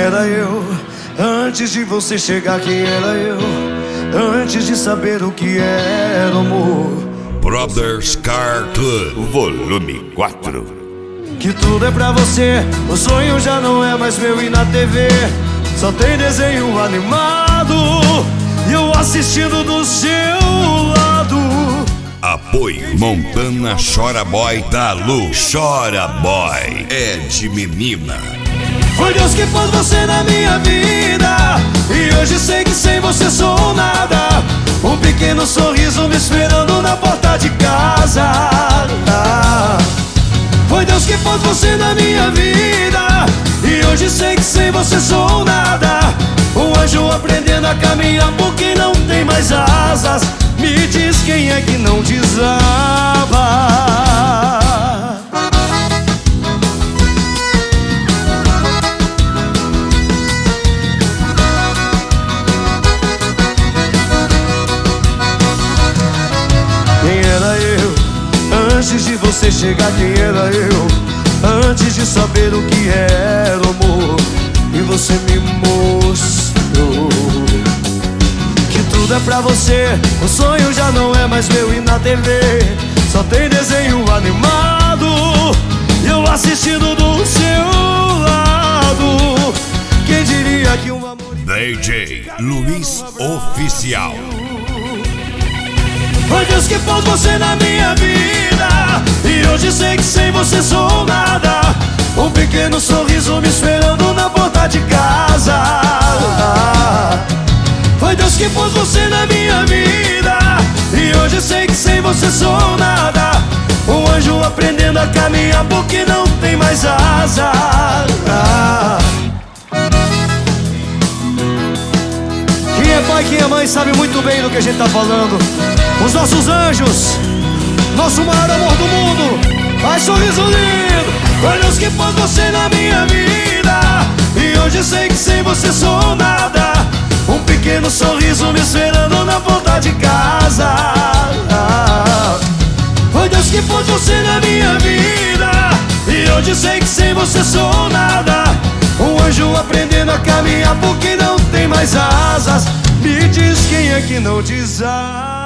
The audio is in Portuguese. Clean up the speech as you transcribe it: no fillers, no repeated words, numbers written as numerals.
era eu? Antes de você chegar, quem era eu? Antes de saber o que era amor. Brothers Car Club, volume 4. Que tudo é pra você, o sonho já não é mais meu. E na TV só tem desenho animado e eu assistindo do seu lado. Apoio Montana Chora Boy da Lu. Chora Boy é de menina. Foi Deus que pôs você na minha vida e hoje sei que sem você sou nada. Um pequeno sorriso me esperando na porta de casa. Foi Deus que pôs você na minha vida e hoje sei que sem você sou nada. Um anjo aprendendo a caminhar porque não tem mais asas. Me diz quem é que não desaba. Quem era eu? Antes de você chegar, quem era eu? Antes de saber o que era amor. E você me mostrou que tudo é pra você, o sonho já não é mais meu. E na TV só tem desenho animado e eu assistindo do seu lado. Quem diria que um amor DJ Luiz Oficial. Foi Deus que pôs você na minha vida e hoje sei que sem você sou nada. Um pequeno sorriso me esperando na porta de casa. Foi Deus que pôs você na minha vida e hoje sei que sem você sou nada. Um anjo aprendendo a caminhar porque não tem mais asa. Quem é pai, quem é mãe sabe muito bem do que a gente tá falando. Os nossos anjos, nosso maior amor do mundo. Ai, sorriso lindo. Foi Deus que pôs você na minha vida e hoje sei que sem você sou nada. Um pequeno sorriso me esperando na porta de casa. Foi Deus que pôs você na minha vida e hoje sei que sem você sou nada. Um anjo aprendendo a caminhar porque não tem mais asas. Me diz quem é que não desaba.